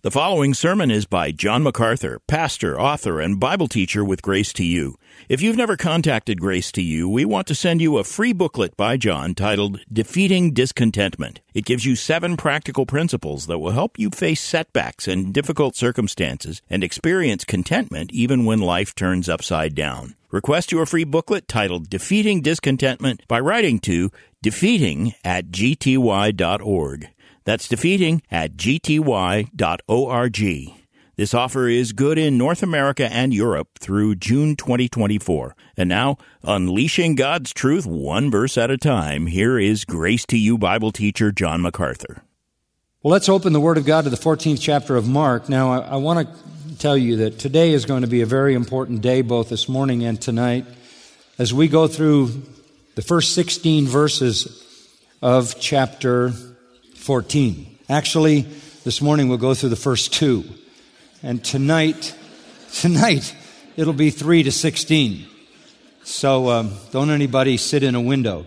The following sermon is by John MacArthur, pastor, author, and Bible teacher with Grace to You. If you've never contacted Grace to You, we want to send you a free booklet by John titled Defeating Discontentment. It gives you 7 practical principles that will help you face setbacks and difficult circumstances and experience contentment even when life turns upside down. Request your free booklet titled Defeating Discontentment by writing to defeating@gty.org. That's defeating@gty.org. This offer is good in North America and Europe through June 2024. And now, unleashing God's truth one verse at a time, here is Grace to You Bible teacher John MacArthur. Well, let's open the Word of God to the 14th chapter of Mark. Now, I want to tell you that today is going to be a very important day, both this morning and tonight, as we go through the first 16 verses of chapter 14. Actually, this morning we'll go through the first 2. And tonight, it'll be 3 to 16. So don't anybody sit in a window.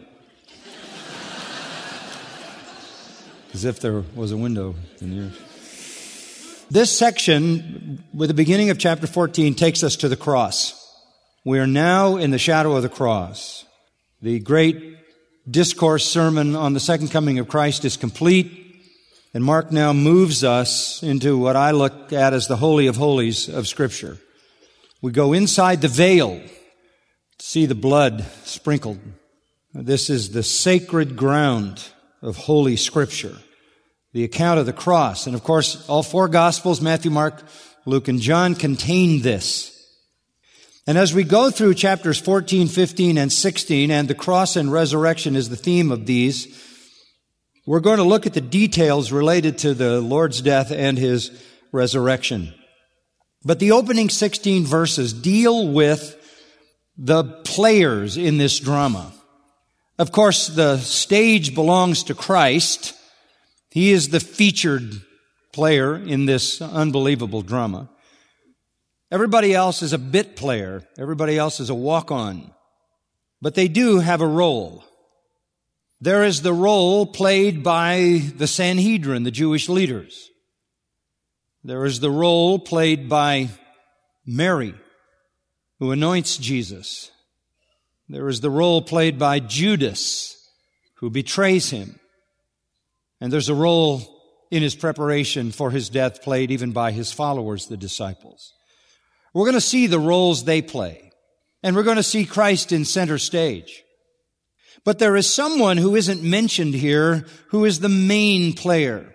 As if there was a window in yours. This section, with the beginning of chapter 14, takes us to the cross. We are now in the shadow of the cross. The great discourse sermon on the second coming of Christ is complete, and Mark now moves us into what I look at as the Holy of Holies of Scripture. We go inside the veil to see the blood sprinkled. This is the sacred ground of Holy Scripture, the account of the cross. And of course, all 4 Gospels, Matthew, Mark, Luke, and John, contain this. And as we go through chapters 14, 15, and 16, and the cross and resurrection is the theme of these, we're going to look at the details related to the Lord's death and His resurrection. But the opening 16 verses deal with the players in this drama. Of course, the stage belongs to Christ. He is the featured player in this unbelievable drama. Everybody else is a bit player. Everybody else is a walk-on. But they do have a role. There is the role played by the Sanhedrin, the Jewish leaders. There is the role played by Mary, who anoints Jesus. There is the role played by Judas, who betrays him. And there's a role in his preparation for his death played even by his followers, the disciples. We're going to see the roles they play, and we're going to see Christ in center stage. But there is someone who isn't mentioned here who is the main player.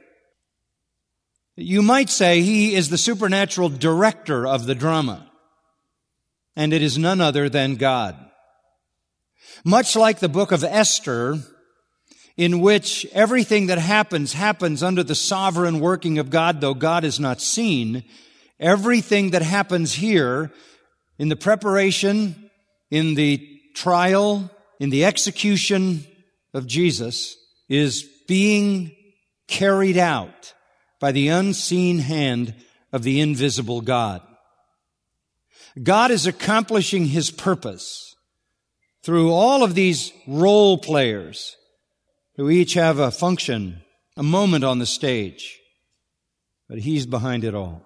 You might say he is the supernatural director of the drama, and it is none other than God. Much like the book of Esther, in which everything that happens under the sovereign working of God, though God is not seen, everything that happens here in the preparation, in the trial, in the execution of Jesus is being carried out by the unseen hand of the invisible God. God is accomplishing His purpose through all of these role players who each have a function, a moment on the stage, but He's behind it all.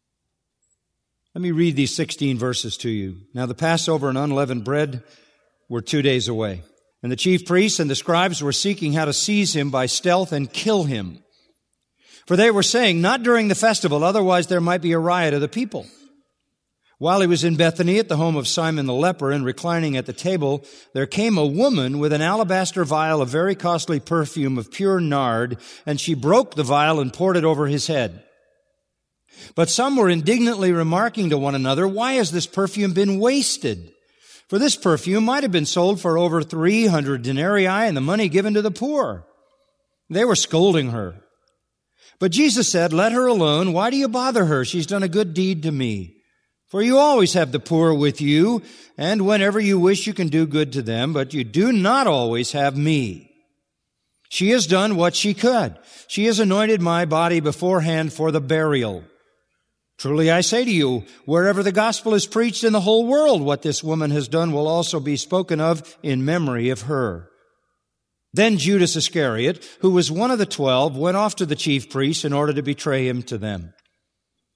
Let me read these 16 verses to you. Now the Passover and unleavened bread were 2 days away, and the chief priests and the scribes were seeking how to seize Him by stealth and kill Him. For they were saying, not during the festival, otherwise there might be a riot of the people. While He was in Bethany at the home of Simon the leper and reclining at the table, there came a woman with an alabaster vial of very costly perfume of pure nard, and she broke the vial and poured it over His head. But some were indignantly remarking to one another, why has this perfume been wasted? For this perfume might have been sold for over 300 denarii and the money given to the poor. They were scolding her. But Jesus said, let her alone. Why do you bother her? She's done a good deed to me. For you always have the poor with you, and whenever you wish you can do good to them, but you do not always have me. She has done what she could. She has anointed my body beforehand for the burial. Truly I say to you, wherever the gospel is preached in the whole world, what this woman has done will also be spoken of in memory of her. Then Judas Iscariot, who was one of the 12, went off to the chief priests in order to betray Him to them.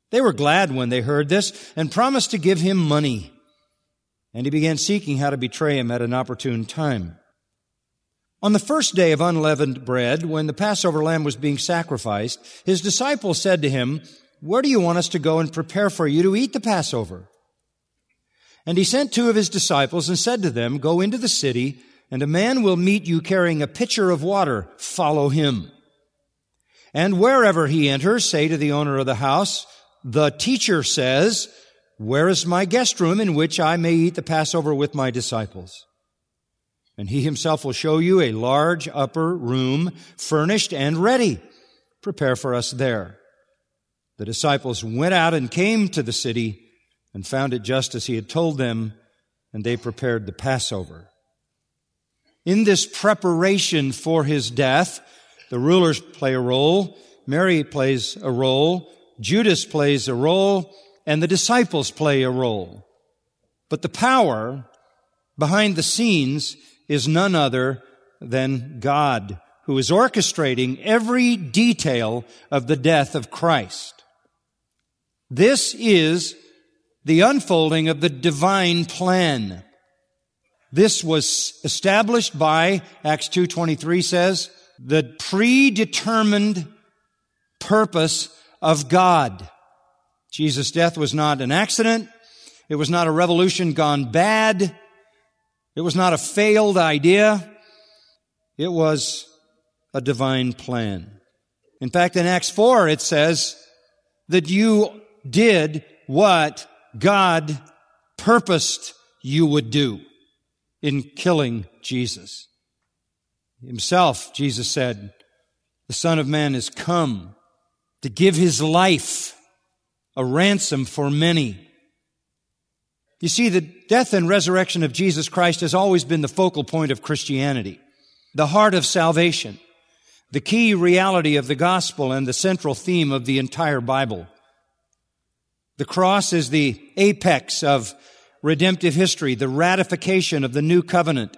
They were glad when they heard this and promised to give him money. And he began seeking how to betray him at an opportune time. On the first day of unleavened bread, when the Passover lamb was being sacrificed, his disciples said to him, "Where do you want us to go and prepare for you to eat the Passover?" And he sent 2 of his disciples and said to them, "Go into the city, and a man will meet you carrying a pitcher of water. Follow him. And wherever he enters, say to the owner of the house, 'The teacher says, where is my guest room in which I may eat the Passover with my disciples?' And he himself will show you a large upper room, furnished and ready. Prepare for us there." The disciples went out and came to the city and found it just as he had told them, and they prepared the Passover. In this preparation for his death, the rulers play a role, Mary plays a role, Judas plays a role, and the disciples play a role. But the power behind the scenes is none other than God, who is orchestrating every detail of the death of Christ. This is the unfolding of the divine plan. This was established by, Acts 2:23 says, the predetermined purpose of God. Jesus' death was not an accident. It was not a revolution gone bad. It was not a failed idea. It was a divine plan. In fact, in Acts 4, it says that you did what God purposed you would do in killing Jesus. Himself, Jesus said, "The Son of Man is come to give his life a ransom for many." You see, the death and resurrection of Jesus Christ has always been the focal point of Christianity, the heart of salvation, the key reality of the gospel, and the central theme of the entire Bible. The cross is the apex of redemptive history, the ratification of the new covenant,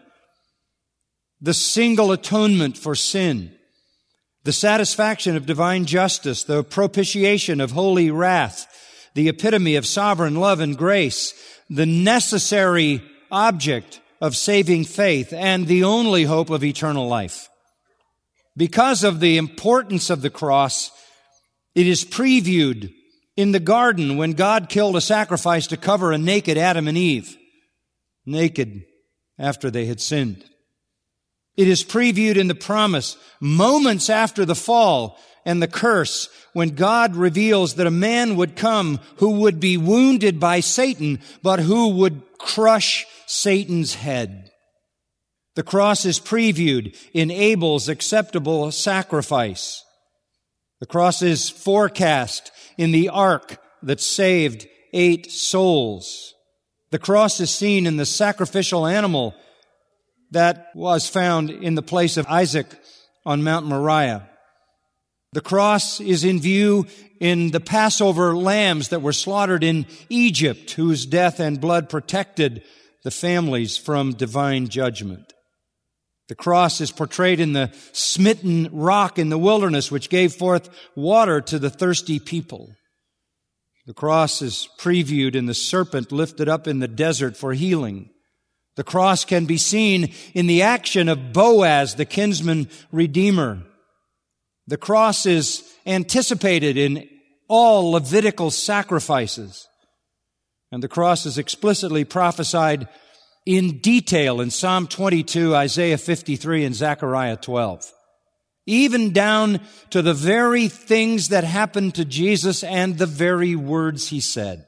the single atonement for sin, the satisfaction of divine justice, the propitiation of holy wrath, the epitome of sovereign love and grace, the necessary object of saving faith, and the only hope of eternal life. Because of the importance of the cross, it is previewed in the garden when God killed a sacrifice to cover a naked Adam and Eve, naked after they had sinned. It is previewed in the promise moments after the fall and the curse, when God reveals that a man would come who would be wounded by Satan, but who would crush Satan's head. The cross is previewed in Abel's acceptable sacrifice. The cross is forecast in the ark that saved 8 souls. The cross is seen in the sacrificial animal that was found in the place of Isaac on Mount Moriah. The cross is in view in the Passover lambs that were slaughtered in Egypt, whose death and blood protected the families from divine judgment. The cross is portrayed in the smitten rock in the wilderness, which gave forth water to the thirsty people. The cross is previewed in the serpent lifted up in the desert for healing. The cross can be seen in the action of Boaz, the kinsman redeemer. The cross is anticipated in all Levitical sacrifices. And the cross is explicitly prophesied in detail in Psalm 22, Isaiah 53, and Zechariah 12. Even down to the very things that happened to Jesus and the very words he said.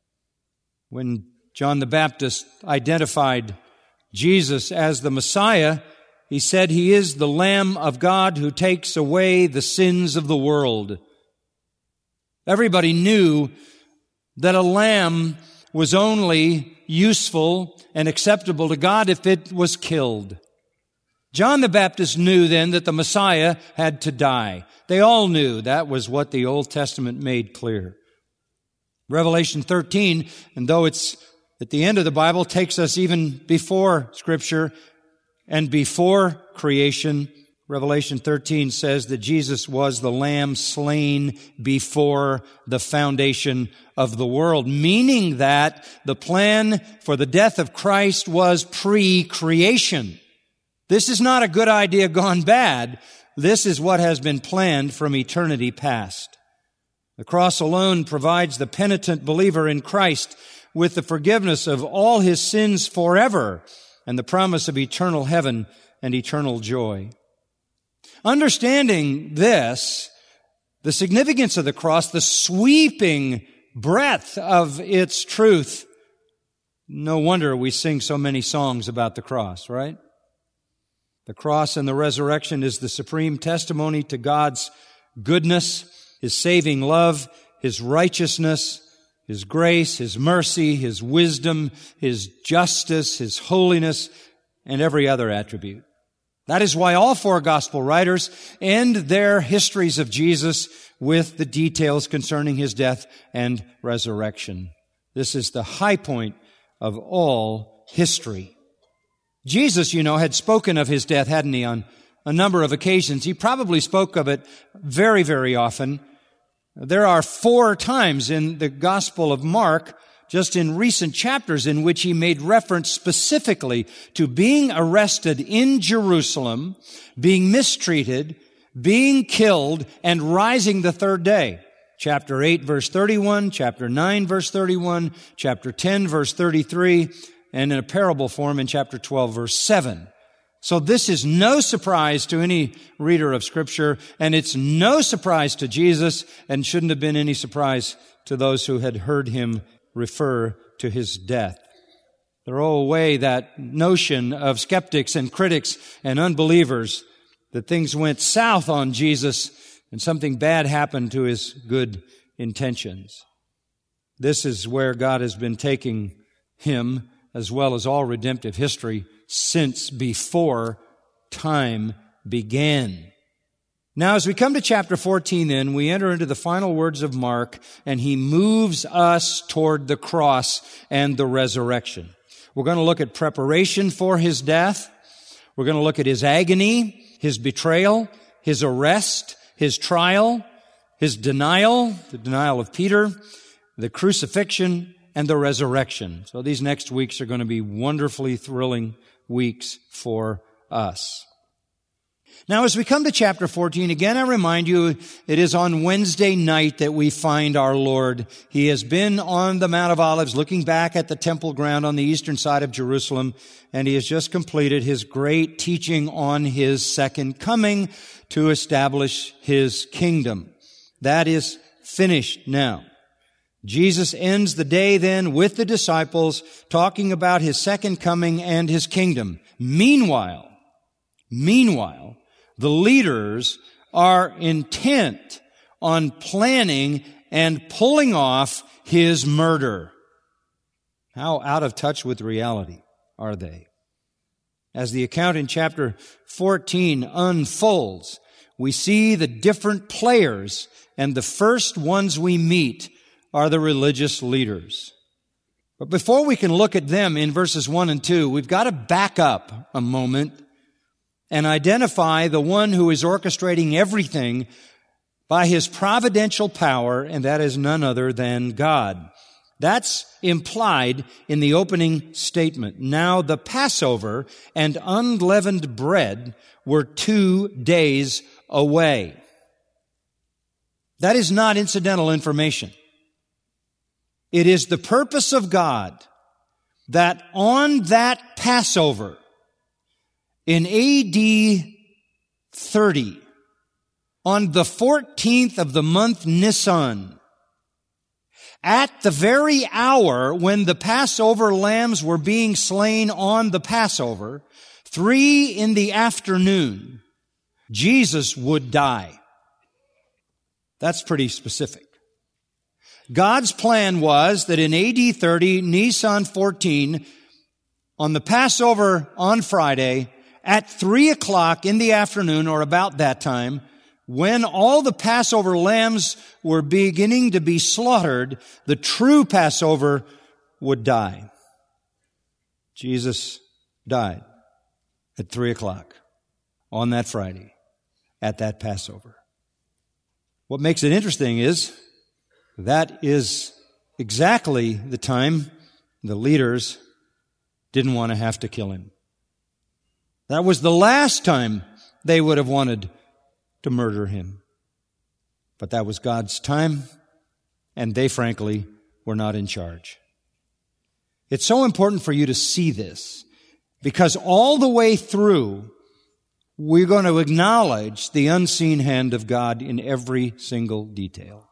When John the Baptist identified Jesus as the Messiah, he said, "He is the Lamb of God who takes away the sins of the world." Everybody knew that a lamb was only useful and acceptable to God if it was killed. John the Baptist knew then that the Messiah had to die. They all knew that was what the Old Testament made clear. Revelation 13, and though it's at the end of the Bible, takes us even before Scripture and before creation. Revelation 13 says that Jesus was the Lamb slain before the foundation of the world, meaning that the plan for the death of Christ was pre-creation. This is not a good idea gone bad. This is what has been planned from eternity past. The cross alone provides the penitent believer in Christ with the forgiveness of all his sins forever and the promise of eternal heaven and eternal joy. Understanding this, the significance of the cross, the sweeping breadth of its truth, no wonder we sing so many songs about the cross, right? The cross and the resurrection is the supreme testimony to God's goodness, His saving love, His righteousness, His grace, His mercy, His wisdom, His justice, His holiness, and every other attribute. That is why all four gospel writers end their histories of Jesus with the details concerning His death and resurrection. This is the high point of all history. Jesus, had spoken of His death, hadn't He, on a number of occasions. He probably spoke of it very, very often. There are 4 times in the Gospel of Mark, just in recent chapters, in which He made reference specifically to being arrested in Jerusalem, being mistreated, being killed, and rising the third day. Chapter 8, verse 31, chapter 9, verse 31, chapter 10, verse 33, and in a parable form in chapter 12, verse 7. So this is no surprise to any reader of Scripture, and it's no surprise to Jesus, and shouldn't have been any surprise to those who had heard Him refer to His death. Throw away that notion of skeptics and critics and unbelievers that things went south on Jesus and something bad happened to His good intentions. This is where God has been taking Him, as well as all redemptive history, since before time began. Now, as we come to chapter 14, then, we enter into the final words of Mark, and he moves us toward the cross and the resurrection. We're going to look at preparation for His death. We're going to look at His agony, His betrayal, His arrest, His trial, His denial, the denial of Peter, the crucifixion, and the resurrection. So these next weeks are going to be wonderfully thrilling weeks for us. Now, as we come to chapter 14, again, I remind you, it is on Wednesday night that we find our Lord. He has been on the Mount of Olives, looking back at the temple ground on the eastern side of Jerusalem, and He has just completed His great teaching on His second coming to establish His kingdom. That is finished now. Jesus ends the day then with the disciples talking about His second coming and His kingdom. Meanwhile, the leaders are intent on planning and pulling off His murder. How out of touch with reality are they? As the account in chapter 14 unfolds, we see the different players, and the first ones we meet are the religious leaders. But before we can look at them in verses 1 and 2, we've got to back up a moment and identify the one who is orchestrating everything by His providential power, and that is none other than God. That's implied in the opening statement. Now the Passover and unleavened bread were 2 days away. That is not incidental information. It is the purpose of God that on that Passover in AD 30, on the 14th of the month Nisan, at the very hour when the Passover lambs were being slain on the Passover, 3 in the afternoon, Jesus would die. That's pretty specific. God's plan was that in AD 30, Nisan 14, on the Passover on Friday, at 3 o'clock in the afternoon, or about that time, when all the Passover lambs were beginning to be slaughtered, the true Passover would die. Jesus died at 3 o'clock on that Friday. at that Passover. What makes it interesting is that is exactly the time the leaders didn't want to have to kill him. That was the last time they would have wanted to murder him. But that was God's time, and they, frankly, were not in charge. It's so important for you to see this, because all the way through, we're going to acknowledge the unseen hand of God in every single detail.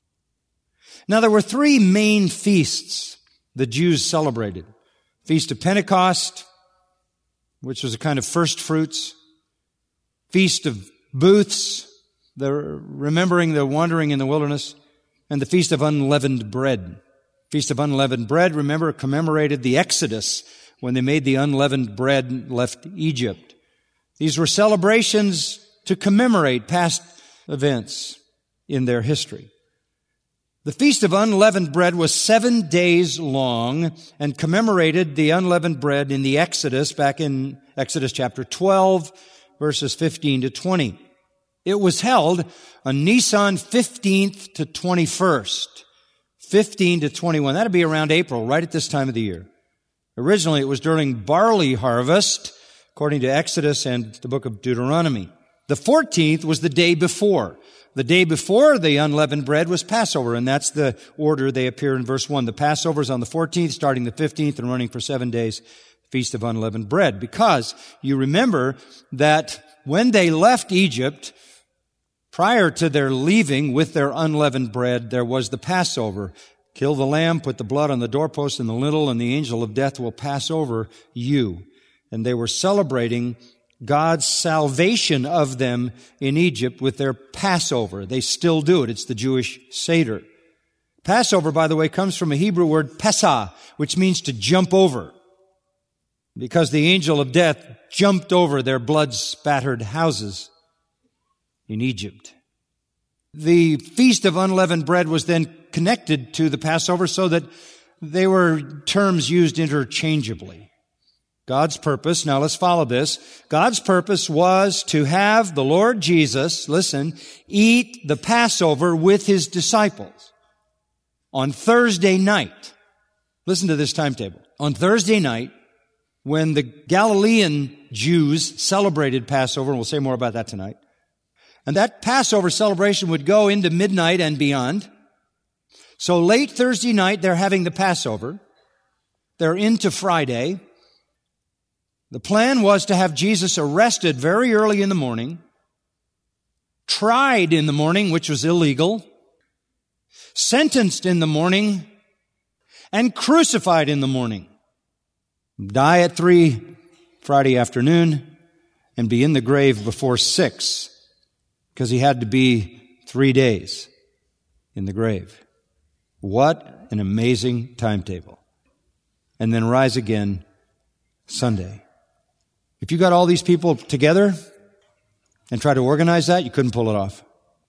Now, there were three main feasts the Jews celebrated. Feast of Pentecost, which was a kind of first fruits. Feast of Booths, remembering the wandering in the wilderness. And the Feast of Unleavened Bread. Feast of Unleavened Bread, remember, commemorated the Exodus when they made the unleavened bread and left Egypt. These were celebrations to commemorate past events in their history. The Feast of Unleavened Bread was 7 days long and commemorated the unleavened bread in the Exodus, back in Exodus chapter 12, verses 15 to 20. It was held on Nisan 15th to 21st, 15 to 21. That'd be around April, right at this time of the year. Originally, it was during barley harvest, according to Exodus and the book of Deuteronomy. The 14th was the day before. The day before the unleavened bread was Passover, and that's the order they appear in verse 1. The Passover is on the 14th, starting the 15th, and running for 7 days, Feast of Unleavened Bread. Because you remember that when they left Egypt, prior to their leaving with their unleavened bread, there was the Passover. Kill the lamb, put the blood on the doorpost and the lintel, and the angel of death will pass over you. And they were celebrating God's salvation of them in Egypt with their Passover. They still do it. It's the Jewish Seder. Passover, by the way, comes from a Hebrew word pesah, which means to jump over, because the angel of death jumped over their blood-spattered houses in Egypt. The Feast of Unleavened Bread was then connected to the Passover so that they were terms used interchangeably. God's purpose, now let's follow this. God's purpose was to have the Lord Jesus, listen, eat the Passover with His disciples on Thursday night. Listen to this timetable. On Thursday night, when the Galilean Jews celebrated Passover, and we'll say more about that tonight, and that Passover celebration would go into midnight and beyond. So late Thursday night, they're having the Passover. They're into Friday. The plan was to have Jesus arrested very early in the morning, tried in the morning, which was illegal, sentenced in the morning, and crucified in the morning. Die at 3 Friday afternoon and be in the grave before 6, because he had to be 3 days in the grave. What an amazing timetable. And then rise again Sunday. If you got all these people together and try to organize that, you couldn't pull it off.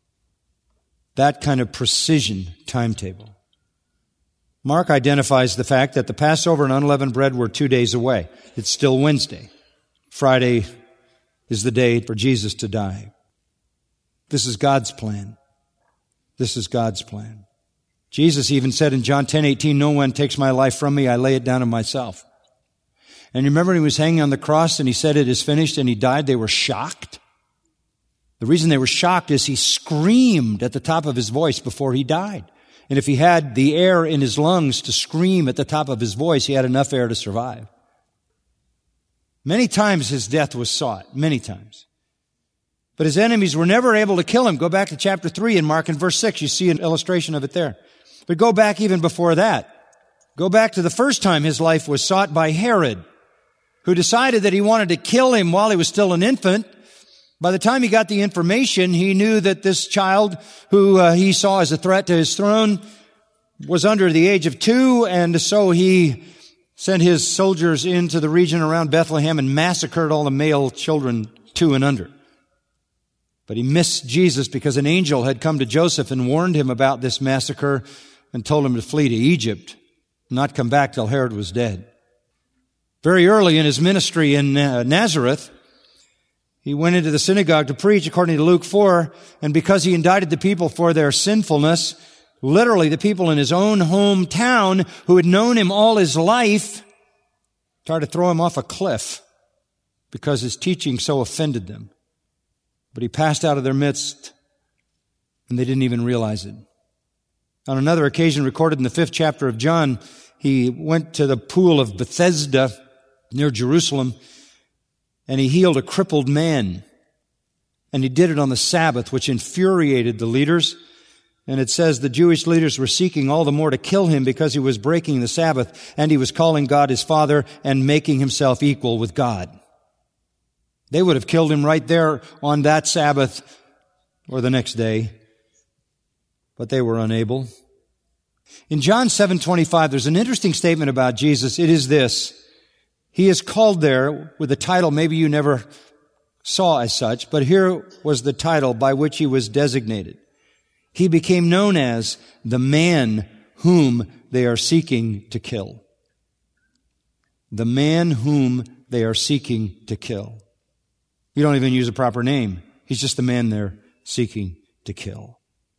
That kind of precision timetable. Mark identifies the fact that the Passover and unleavened bread were 2 days away. It's still Wednesday. Friday is the day for Jesus to die. This is God's plan. This is God's plan. Jesus even said in John 10:18, "No one takes my life from me, I lay it down of myself." And remember when he was hanging on the cross and he said, "It is finished," and he died, they were shocked. The reason they were shocked is he screamed at the top of his voice before he died. And if he had the air in his lungs to scream at the top of his voice, he had enough air to survive. Many times his death was sought, many times. But his enemies were never able to kill him. Go back to chapter 3 in Mark and verse 6. You see an illustration of it there. But go back even before that. Go back to the first time his life was sought by Herod, who decided that he wanted to kill him while he was still an infant. By the time he got the information, he knew that this child, who he saw as a threat to his throne, was under the age of 2, and so he sent his soldiers into the region around Bethlehem and massacred all the male children 2 and under. But he missed Jesus because an angel had come to Joseph and warned him about this massacre and told him to flee to Egypt, not come back till Herod was dead. Very early in his ministry in Nazareth, He went into the synagogue to preach, according to Luke 4, and because he indicted the people for their sinfulness, literally the people in his own hometown who had known him all his life tried to throw him off a cliff because his teaching so offended them. But he passed out of their midst, and they didn't even realize it. On another occasion recorded in the 5th chapter of John, he went to the pool of Bethesda near Jerusalem, and he healed a crippled man. And he did it on the Sabbath, which infuriated the leaders. And it says the Jewish leaders were seeking all the more to kill him because he was breaking the Sabbath, and he was calling God his Father and making himself equal with God. They would have killed him right there on that Sabbath or the next day, but they were unable. In John 7:25, there's an interesting statement about Jesus. It is this: he is called there with a title maybe you never saw as such, but here was the title by which he was designated. He became known as the man whom they are seeking to kill. The man whom they are seeking to kill. You don't even use a proper name. He's just the man they're seeking to kill.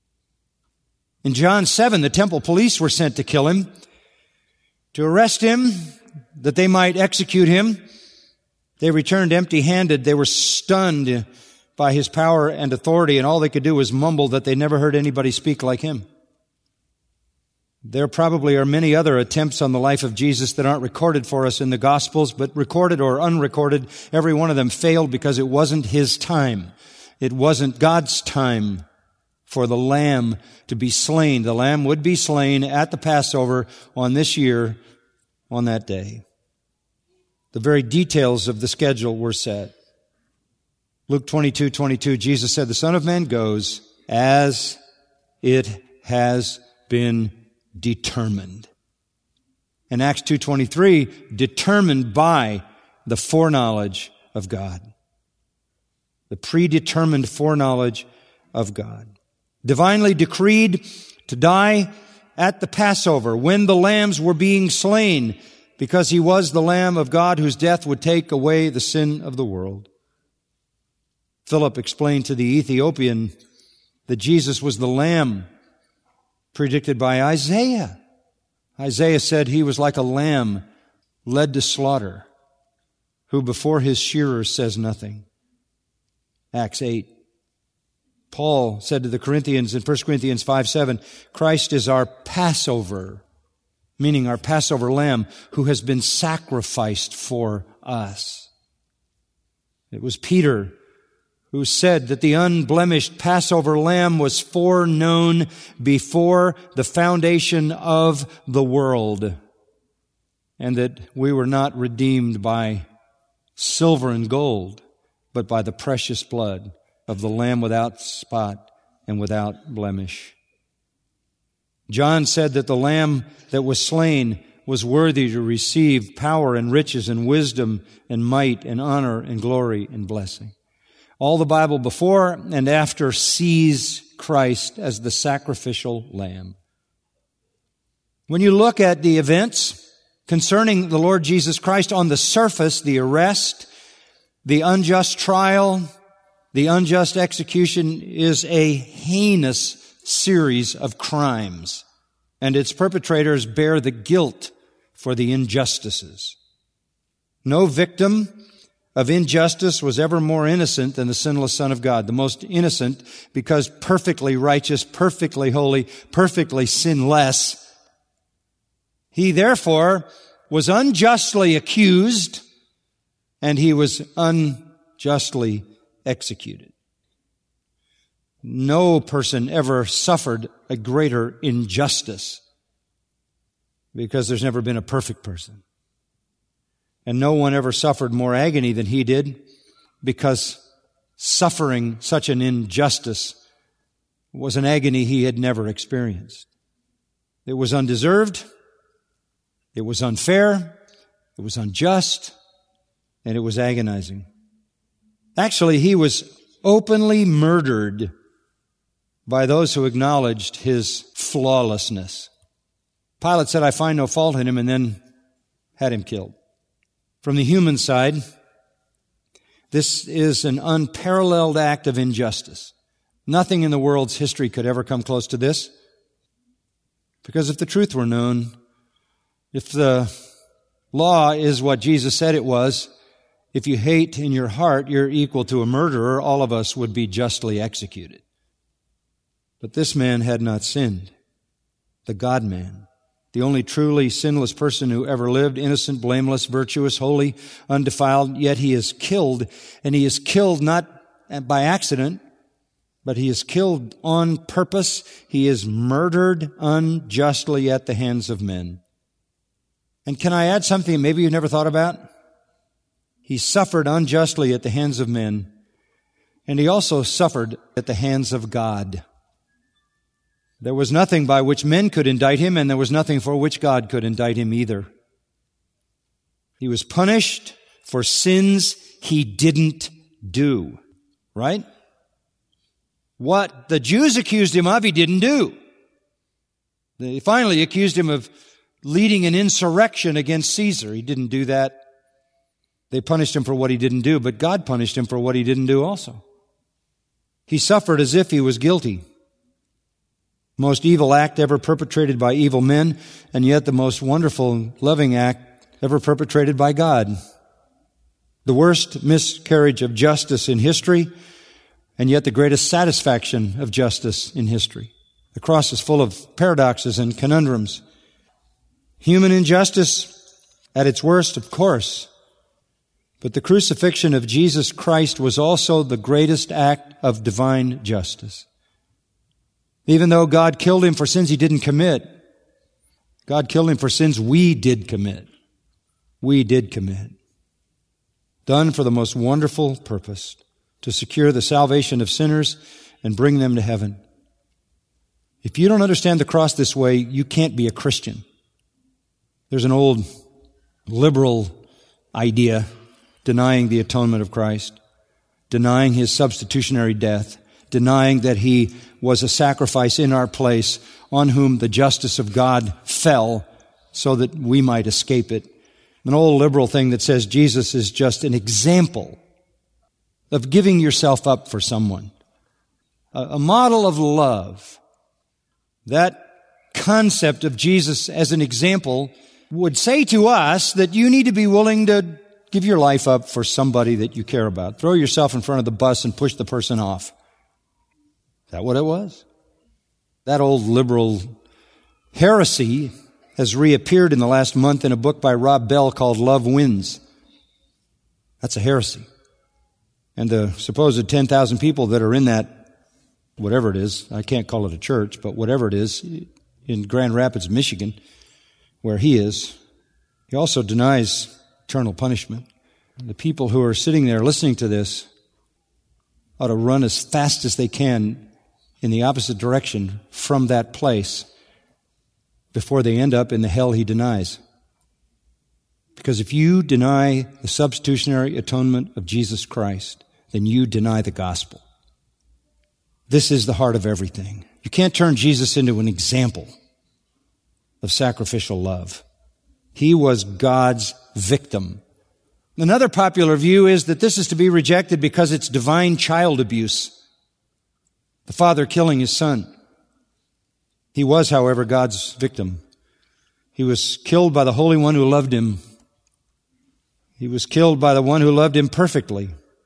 In John 7, the temple police were sent to kill him, to arrest him, that they might execute him. They returned empty-handed. They were stunned by his power and authority, and all they could do was mumble that they never heard anybody speak like him. There probably are many other attempts on the life of Jesus that aren't recorded for us in the Gospels, but recorded or unrecorded, every one of them failed because it wasn't his time. It wasn't God's time for the Lamb to be slain. The Lamb would be slain at the Passover on this year, on that day. The very details of the schedule were set. Luke 22:22, Jesus said, "The Son of Man goes as it has been determined." And Acts 2:23, determined by the foreknowledge of God. The predetermined foreknowledge of God. Divinely decreed to die at the Passover when the lambs were being slain, because he was the Lamb of God whose death would take away the sin of the world. Philip explained to the Ethiopian that Jesus was the Lamb predicted by Isaiah. Isaiah said he was like a lamb led to slaughter, who before his shearer says nothing. Acts 8. Paul said to the Corinthians in 1 Corinthians 5:7, Christ is our Passover, meaning our Passover lamb, who has been sacrificed for us. It was Peter who said that the unblemished Passover lamb was foreknown before the foundation of the world, and that we were not redeemed by silver and gold, but by the precious blood of the Lamb without spot and without blemish. John said that the Lamb that was slain was worthy to receive power and riches and wisdom and might and honor and glory and blessing. All the Bible before and after sees Christ as the sacrificial Lamb. When you look at the events concerning the Lord Jesus Christ on the surface, the arrest, the unjust trial, the unjust execution is a heinous series of crimes, and its perpetrators bear the guilt for the injustices. No victim of injustice was ever more innocent than the sinless Son of God, the most innocent because perfectly righteous, perfectly holy, perfectly sinless. He therefore was unjustly accused, and he was unjustly executed. No person ever suffered a greater injustice because there's never been a perfect person. And no one ever suffered more agony than he did because suffering such an injustice was an agony he had never experienced. It was undeserved, it was unfair, it was unjust, and it was agonizing. Actually, he was openly murdered by those who acknowledged his flawlessness. Pilate said, "I find no fault in him," and then had him killed. From the human side, This is an unparalleled act of injustice. Nothing in the world's history could ever come close to this. Because if the truth were known, if the law is what Jesus said it was, if you hate in your heart, you're equal to a murderer, all of us would be justly executed. But this man had not sinned. The God-man, the only truly sinless person who ever lived, innocent, blameless, virtuous, holy, undefiled, yet he is killed, and he is killed not by accident, but he is killed on purpose. He is murdered unjustly at the hands of men. And can I add something maybe you've never thought about? He suffered unjustly at the hands of men, and he also suffered at the hands of God. There was nothing by which men could indict him, and there was nothing for which God could indict him either. He was punished for sins he didn't do. Right? What the Jews accused him of, he didn't do. They finally accused him of leading an insurrection against Caesar. He didn't do that. They punished him for what he didn't do, but God punished him for what he didn't do also. He suffered as if he was guilty. Most evil act ever perpetrated by evil men, and yet the most wonderful, loving act ever perpetrated by God. The worst miscarriage of justice in history, and yet the greatest satisfaction of justice in history. The cross is full of paradoxes and conundrums. Human injustice at its worst, of course. But the crucifixion of Jesus Christ was also the greatest act of divine justice. Even though God killed him for sins he didn't commit, God killed him for sins we did commit. We did commit. Done for the most wonderful purpose, to secure the salvation of sinners and bring them to heaven. If you don't understand the cross this way, you can't be a Christian. There's an old liberal idea denying the atonement of Christ, denying his substitutionary death, denying that he was a sacrifice in our place, on whom the justice of God fell so that we might escape it. An old liberal thing that says Jesus is just an example of giving yourself up for someone. A model of love. That concept of Jesus as an example would say to us that you need to be willing to give your life up for somebody that you care about. Throw yourself in front of the bus and push the person off. Is that what it was? That old liberal heresy has reappeared in the last month in a book by Rob Bell called Love Wins. That's a heresy. And the supposed 10,000 people that are in that, whatever it is, I can't call it a church, but whatever it is, in Grand Rapids, Michigan, where he is, he also denies eternal punishment. And the people who are sitting there listening to this ought to run as fast as they can in the opposite direction from that place before they end up in the hell he denies. Because if you deny the substitutionary atonement of Jesus Christ, then you deny the gospel. This is the heart of everything. You can't turn Jesus into an example of sacrificial love. He was God's victim. Another popular view is that this is to be rejected because it's divine child abuse. The father killing his son. He was, however, God's victim. He was killed by the Holy One who loved him. He was killed by the one who loved him perfectly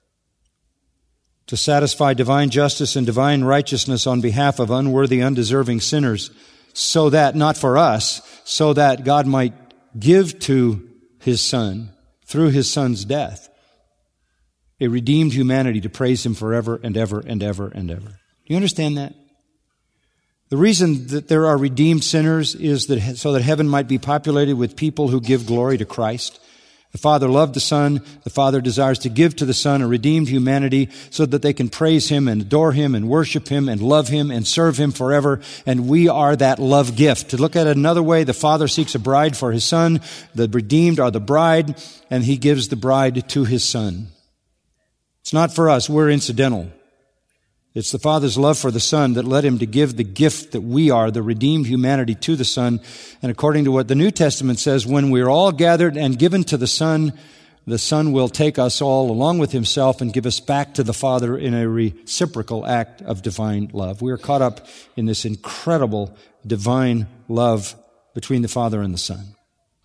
to satisfy divine justice and divine righteousness on behalf of unworthy, undeserving sinners, so that, not for us, so that God might give to his Son, through his Son's death, a redeemed humanity to praise him forever and ever and ever and ever. Do you understand that? The reason that there are redeemed sinners is that so that heaven might be populated with people who give glory to Christ. The Father loved the Son. The Father desires to give to the Son a redeemed humanity so that they can praise him and adore him and worship him and love him and serve him forever. And we are that love gift. To look at it another way, the Father seeks a bride for his Son. The redeemed are the bride, and he gives the bride to his Son. It's not for us. We're incidental. It's the Father's love for the Son that led him to give the gift that we are, the redeemed humanity, to the Son. And according to what the New Testament says, when we're all gathered and given to the Son, the Son will take us all along with himself and give us back to the Father in a reciprocal act of divine love. We are caught up in this incredible divine love between the Father and the Son.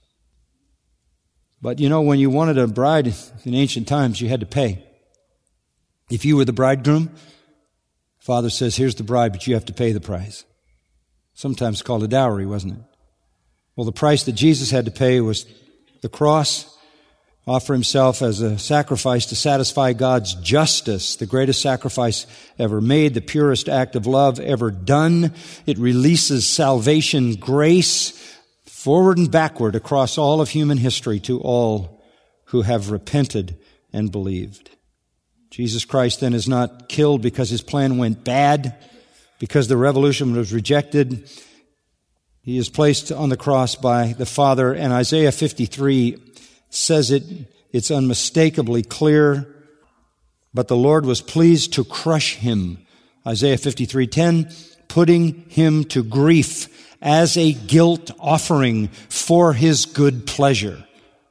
But when you wanted a bride in ancient times, you had to pay. If you were the bridegroom, Father says, here's the bride, but you have to pay the price. Sometimes called a dowry, wasn't it? Well, the price that Jesus had to pay was the cross, offer himself as a sacrifice to satisfy God's justice, the greatest sacrifice ever made, the purest act of love ever done. It releases salvation grace forward and backward across all of human history to all who have repented and believed. Jesus Christ then is not killed because his plan went bad, because the revolution was rejected. He is placed on the cross by the Father, and Isaiah 53 says it's unmistakably clear. But the Lord was pleased to crush him. Isaiah 53:10, putting him to grief as a guilt offering for his good pleasure.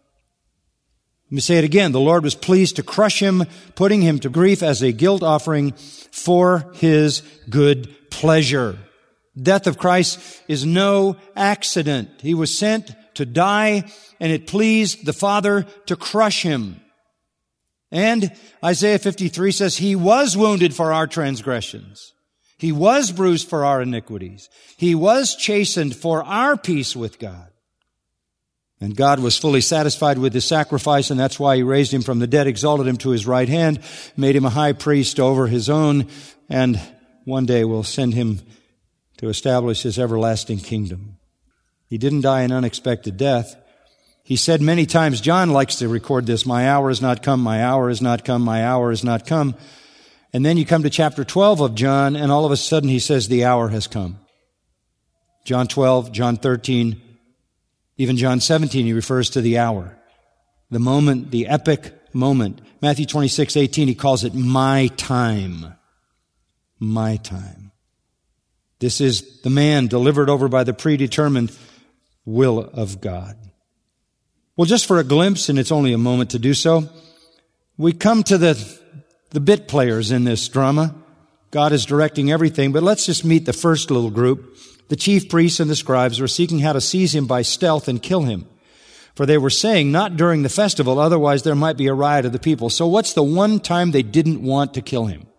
Let me say it again. The Lord was pleased to crush him, putting him to grief as a guilt offering for his good pleasure. Death of Christ is no accident. He was sent to die, and it pleased the Father to crush him. And Isaiah 53 says, he was wounded for our transgressions. He was bruised for our iniquities. He was chastened for our peace with God. And God was fully satisfied with his sacrifice, and that's why he raised him from the dead, exalted him to his right hand, made him a high priest over his own, and one day will send him to establish his everlasting kingdom. He didn't die an unexpected death. He said many times, John likes to record this, my hour has not come, my hour has not come, my hour has not come. And then you come to chapter 12 of John, and all of a sudden he says, the hour has come. John 12, John 13, even John 17, he refers to the hour. The moment, the epic moment. Matthew 26:18, he calls it my time. My time. This is the man delivered over by the predetermined will of God. Well, just for a glimpse, and it's only a moment to do so, we come to the bit players in this drama. God is directing everything, but let's just meet the first little group. The chief priests and the scribes were seeking how to seize him by stealth and kill him. For they were saying, not during the festival, otherwise there might be a riot of the people. So what's the one time they didn't want to kill him?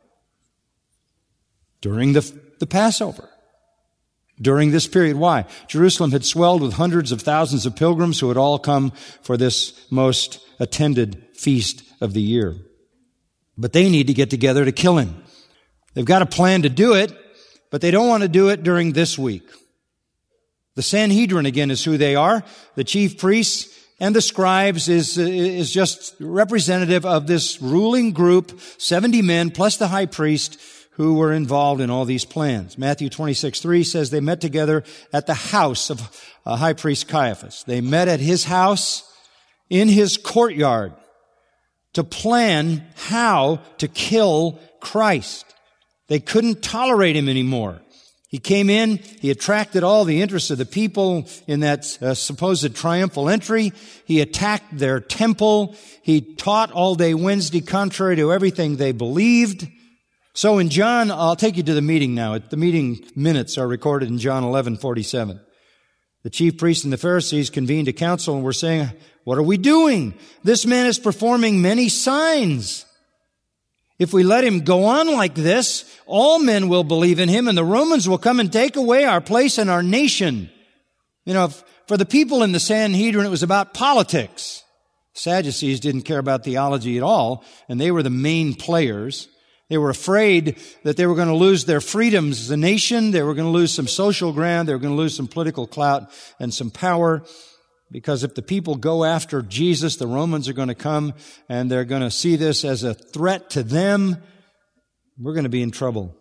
During the Passover. During this period. Why? Jerusalem had swelled with hundreds of thousands of pilgrims who had all come for this most attended feast of the year. But they need to get together to kill him. They've got a plan to do it, but they don't want to do it during this week. The Sanhedrin, again, is who they are. The chief priests and the scribes is just representative of this ruling group, 70 men plus the high priest who were involved in all these plans. Matthew 26:3 says they met together at the house of high priest Caiaphas. They met at his house in his courtyard to plan how to kill Christ. They couldn't tolerate him anymore. He came in, he attracted all the interest of the people in that supposed triumphal entry. He attacked their temple. He taught all day Wednesday contrary to everything they believed. So in John, I'll take you to the meeting now. The meeting minutes are recorded in John 11:47. The chief priests and the Pharisees convened a council and were saying, what are we doing? This man is performing many signs. If we let him go on like this, all men will believe in him, and the Romans will come and take away our place in our nation. For the people in the Sanhedrin, it was about politics. Sadducees didn't care about theology at all, and they were the main players. They were afraid that they were going to lose their freedoms as a nation. They were going to lose some social ground. They were going to lose some political clout and some power. Because if the people go after Jesus, the Romans are going to come and they're going to see this as a threat to them. We're going to be in trouble.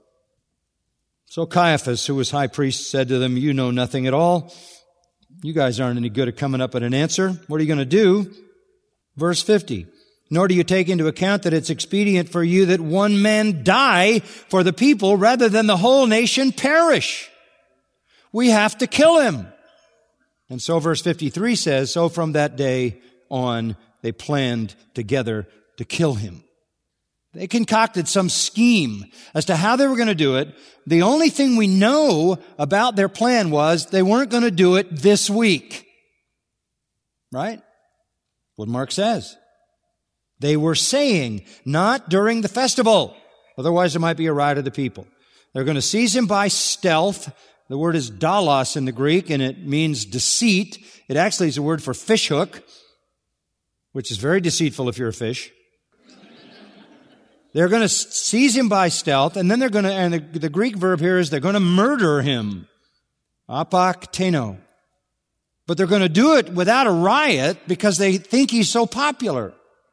So Caiaphas, who was high priest, said to them, you know nothing at all. You guys aren't any good at coming up with an answer. What are you going to do? Verse 50. Nor do you take into account that it's expedient for you that one man die for the people rather than the whole nation perish. We have to kill him. And so verse 53 says, so from that day on, they planned together to kill him. They concocted some scheme as to how they were going to do it. The only thing we know about their plan was they weren't going to do it this week. Right? What Mark says. They were saying, not during the festival. Otherwise, there might be a riot of the people. They're going to seize him by stealth. The word is dalos in the Greek, and it means deceit. It actually is a word for fishhook, which is very deceitful if you're a fish. They're going to seize him by stealth, and then they're going to, and the Greek verb here is they're going to murder him. Apakteno. But they're going to do it without a riot because they think he's so popular.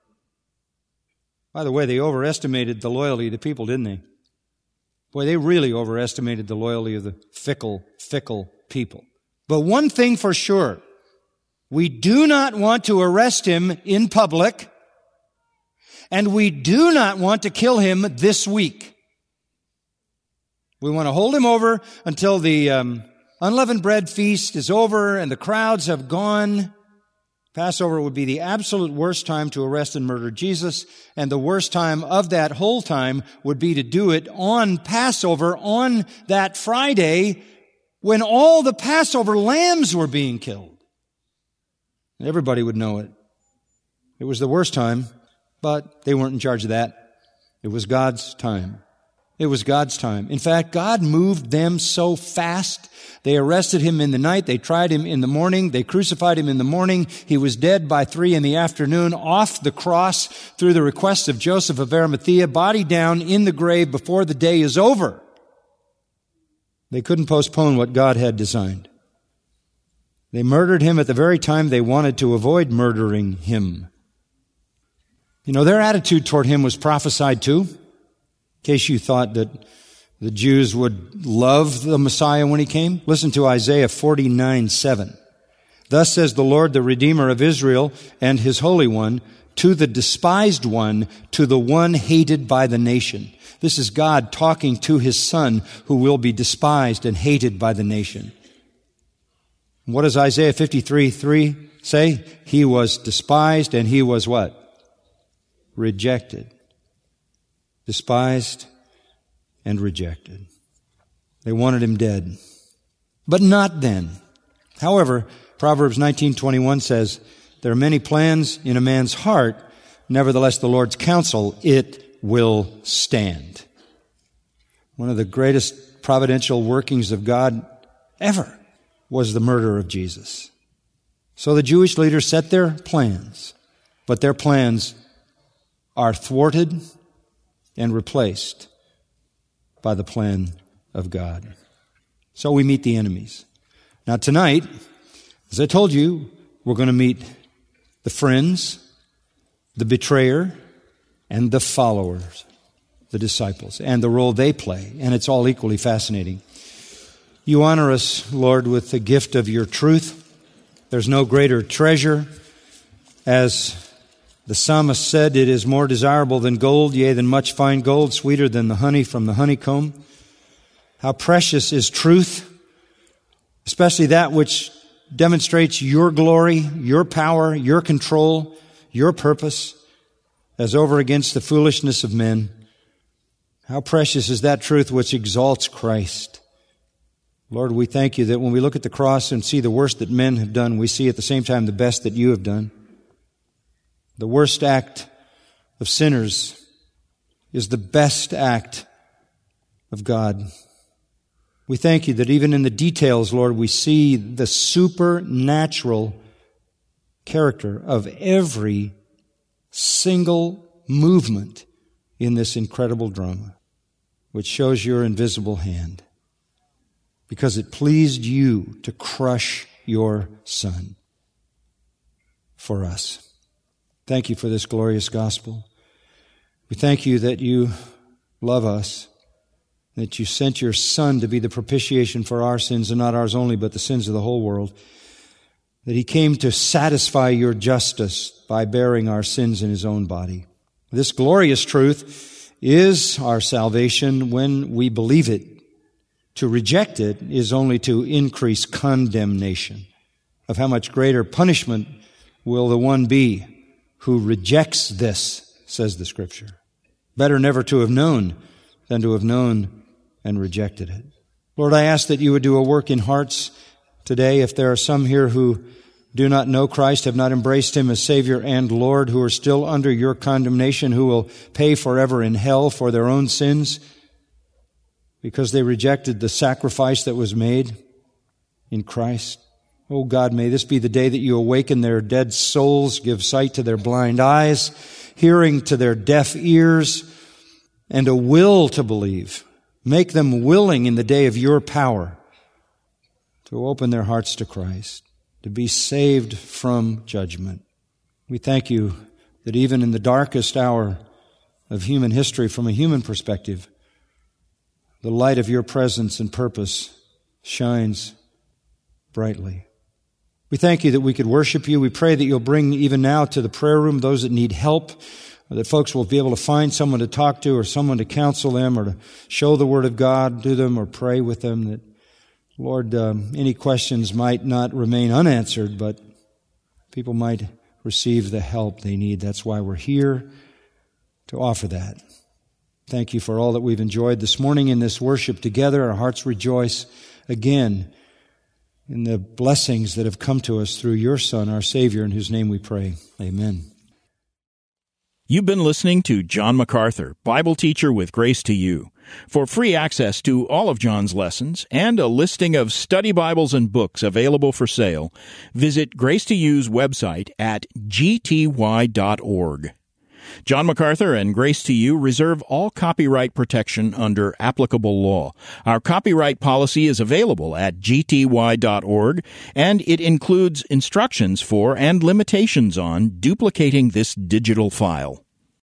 By the way, they overestimated the loyalty of the people, didn't they? Boy, they really overestimated the loyalty of the fickle people. But one thing for sure, we do not want to arrest him in public, and we do not want to kill him this week. We want to hold him over until the unleavened bread feast is over and the crowds have gone. Passover would be the absolute worst time to arrest and murder Jesus, and the worst time of that whole time would be to do it on Passover, on that Friday, when all the Passover lambs were being killed. Everybody would know it. It was the worst time, but they weren't in charge of that. It was God's time. It was God's time. In fact, God moved them so fast. They arrested him in the night. They tried him in the morning. They crucified him in the morning. He was dead by 3 p.m, off the cross through the request of Joseph of Arimathea, body down in the grave before the day is over. They couldn't postpone what God had designed. They murdered him at the very time they wanted to avoid murdering him. You know, their attitude toward him was prophesied too. In case you thought that the Jews would love the Messiah when he came, listen to Isaiah 49:7. Thus says the Lord, the Redeemer of Israel and his Holy One, to the despised one, to the one hated by the nation. This is God talking to his Son who will be despised and hated by the nation. What does Isaiah 53:3 say? He was despised and he was what? Rejected. Despised and rejected. They wanted him dead. But not then. However, Proverbs 19:21 says, there are many plans in a man's heart, nevertheless the Lord's counsel, it will stand. One of the greatest providential workings of God ever was the murder of Jesus. So the Jewish leaders set their plans, but their plans are thwarted and replaced by the plan of God. So we meet the enemies. Now tonight, as I told you, we're going to meet the friends, the betrayer, and the followers, the disciples, and the role they play. And it's all equally fascinating. You honor us, Lord, with the gift of your truth. There's no greater treasure. As the psalmist said, it is more desirable than gold, yea, than much fine gold, sweeter than the honey from the honeycomb. How precious is truth, especially that which demonstrates your glory, your power, your control, your purpose, as over against the foolishness of men. How precious is that truth which exalts Christ. Lord, we thank you that when we look at the cross and see the worst that men have done, we see at the same time the best that you have done. The worst act of sinners is the best act of God. We thank you that even in the details, Lord, we see the supernatural character of every single movement in this incredible drama, which shows your invisible hand, because it pleased you to crush your Son for us. Thank you for this glorious gospel. We thank you that you love us, that you sent your Son to be the propitiation for our sins, and not ours only, but the sins of the whole world, that he came to satisfy your justice by bearing our sins in his own body. This glorious truth is our salvation when we believe it. To reject it is only to increase condemnation of how much greater punishment will the one be who rejects this, says the Scripture. Better never to have known than to have known and rejected it. Lord, I ask that you would do a work in hearts today. If there are some here who do not know Christ, have not embraced Him as Savior and Lord, who are still under your condemnation, who will pay forever in hell for their own sins because they rejected the sacrifice that was made in Christ. Oh God, may this be the day that you awaken their dead souls, give sight to their blind eyes, hearing to their deaf ears, and a will to believe. Make them willing in the day of your power to open their hearts to Christ, to be saved from judgment. We thank you that even in the darkest hour of human history, from a human perspective, the light of your presence and purpose shines brightly. We thank you that we could worship you. We pray that you'll bring even now to the prayer room those that need help, that folks will be able to find someone to talk to or someone to counsel them or to show the Word of God to them or pray with them. That, Lord, any questions might not remain unanswered, but people might receive the help they need. That's why we're here to offer that. Thank you for all that we've enjoyed this morning in this worship together. Our hearts rejoice again in the blessings that have come to us through your Son, our Savior, in whose name we pray. Amen. You've been listening to John MacArthur, Bible teacher with Grace to You. For free access to all of John's lessons and a listing of study Bibles and books available for sale, visit Grace to You's website at gty.org. John MacArthur and Grace to You reserve all copyright protection under applicable law. Our copyright policy is available at gty.org, and it includes instructions for and limitations on duplicating this digital file.